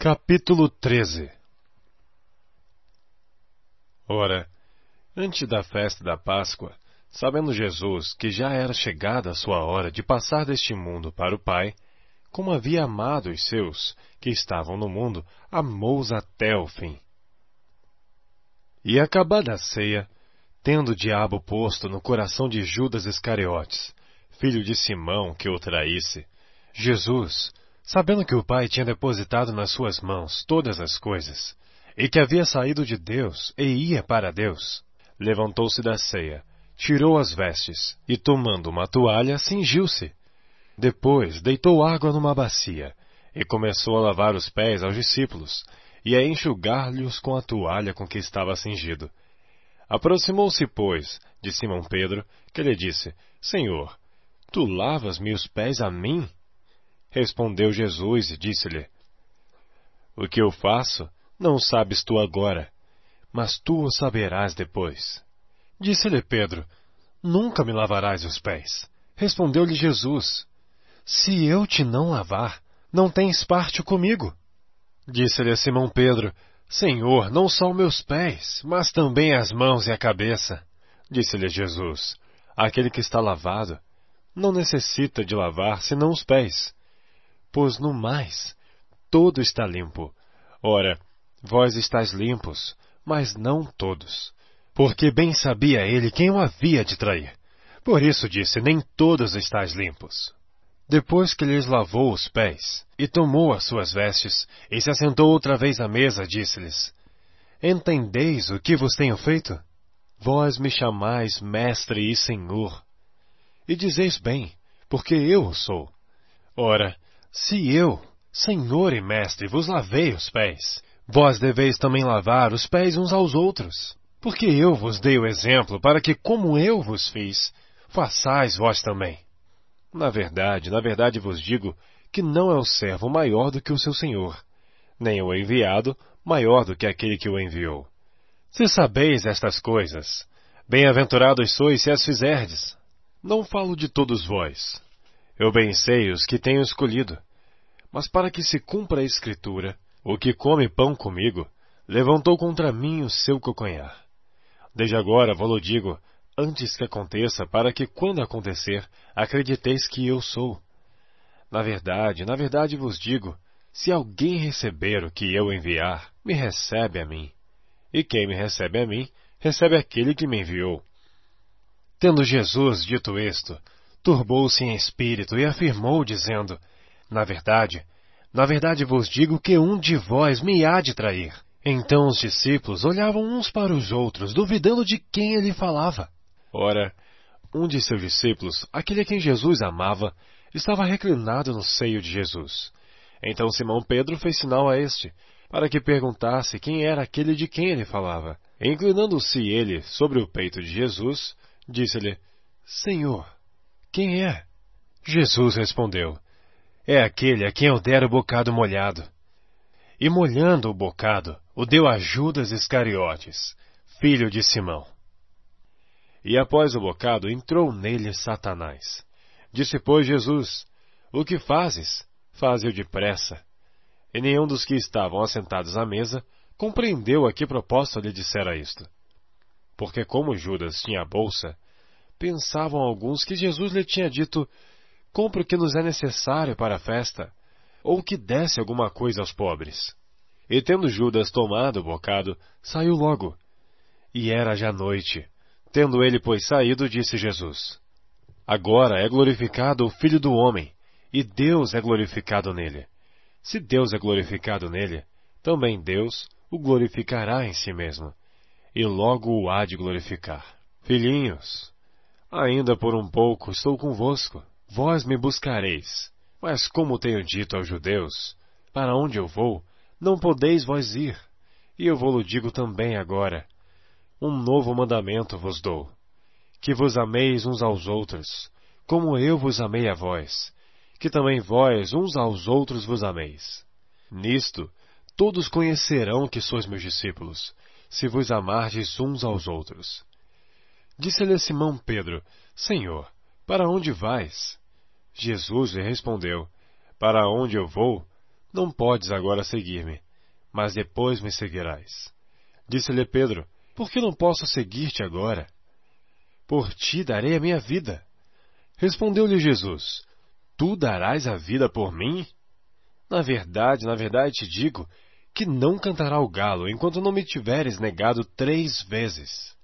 Capítulo 13. Ora, antes da festa da Páscoa, sabendo Jesus que já era chegada a sua hora de passar deste mundo para o Pai, como havia amado os seus que estavam no mundo, amou-os até o fim. E acabada a ceia, tendo o diabo posto no coração de Judas Iscariotes, filho de Simão, que o traísse, Jesus, sabendo que o Pai tinha depositado nas suas mãos todas as coisas, e que havia saído de Deus e ia para Deus, levantou-se da ceia, tirou as vestes, e tomando uma toalha, cingiu-se. Depois deitou água numa bacia, e começou a lavar os pés aos discípulos, e a enxugar-lhes com a toalha com que estava cingido. Aproximou-se, pois, de Simão Pedro, que lhe disse: Senhor, tu lavas-me os pés a mim? Respondeu Jesus e disse-lhe: O que eu faço, não sabes tu agora, mas tu o saberás depois. Disse-lhe Pedro: Nunca me lavarás os pés. Respondeu-lhe Jesus: Se eu te não lavar, não tens parte comigo. Disse-lhe Simão Pedro: Senhor, não só meus pés, mas também as mãos e a cabeça. Disse-lhe Jesus: Aquele que está lavado não necessita de lavar senão os pés, pois no mais todo está limpo. Ora, vós estáis limpos, mas não todos. Porque bem sabia ele quem o havia de trair. Por isso disse: Nem todos estáis limpos. Depois que lhes lavou os pés, e tomou as suas vestes, e se assentou outra vez à mesa, disse-lhes: Entendeis o que vos tenho feito? Vós me chamais Mestre e Senhor. E dizeis bem, porque eu o sou. Ora, se eu, Senhor e Mestre, vos lavei os pés, vós deveis também lavar os pés uns aos outros. Porque eu vos dei o exemplo para que, como eu vos fiz, façais vós também. Na verdade vos digo que não é o servo maior do que o seu senhor, nem o enviado maior do que aquele que o enviou. Se sabeis estas coisas, bem-aventurados sois se as fizerdes. Não falo de todos vós. Eu bem sei os que tenho escolhido. Mas para que se cumpra a Escritura, o que come pão comigo, levantou contra mim o seu calcanhar. Desde agora vou-lo digo, antes que aconteça, para que, quando acontecer, acrediteis que eu sou. Na verdade vos digo, se alguém receber o que eu enviar, me recebe a mim. E quem me recebe a mim, recebe aquele que me enviou. Tendo Jesus dito isto, turbou-se em espírito e afirmou, dizendo: Na verdade vos digo que um de vós me há de trair. Então os discípulos olhavam uns para os outros, duvidando de quem ele falava. Ora, um de seus discípulos, aquele a quem Jesus amava, estava reclinado no seio de Jesus. Então Simão Pedro fez sinal a este, para que perguntasse quem era aquele de quem ele falava. Inclinando-se ele sobre o peito de Jesus, disse-lhe: Senhor, quem é? Jesus respondeu: É aquele a quem eu der o bocado molhado. E molhando o bocado, o deu a Judas Iscariotes, filho de Simão. E após o bocado entrou nele Satanás. Disse, pois, Jesus: O que fazes? Faze-o depressa. E nenhum dos que estavam assentados à mesa compreendeu a que propósito lhe dissera isto. Porque como Judas tinha a bolsa, pensavam alguns que Jesus lhe tinha dito: Compre o que nos é necessário para a festa, ou que desse alguma coisa aos pobres. E tendo Judas tomado o bocado, saiu logo. E era já noite. Tendo ele, pois, saído, disse Jesus: Agora é glorificado o Filho do Homem, e Deus é glorificado nele. Se Deus é glorificado nele, também Deus o glorificará em si mesmo, e logo o há de glorificar. Filhinhos, ainda por um pouco estou convosco. Vós me buscareis. Mas como tenho dito aos judeus, para onde eu vou, não podeis vós ir. E eu vou-lo digo também agora. Um novo mandamento vos dou: que vos ameis uns aos outros, como eu vos amei a vós, que também vós uns aos outros vos ameis. Nisto, todos conhecerão que sois meus discípulos, se vos amardes uns aos outros. Disse-lhe Simão Pedro: Senhor, para onde vais? Jesus lhe respondeu: Para onde eu vou, Não podes agora seguir-me, mas depois me seguirás. Disse-lhe Pedro: Por que não posso seguir-te agora? Por ti darei a minha vida. Respondeu-lhe Jesus: Tu darás a vida por mim? Na verdade te digo que não cantará o galo enquanto não me tiveres negado 3 vezes.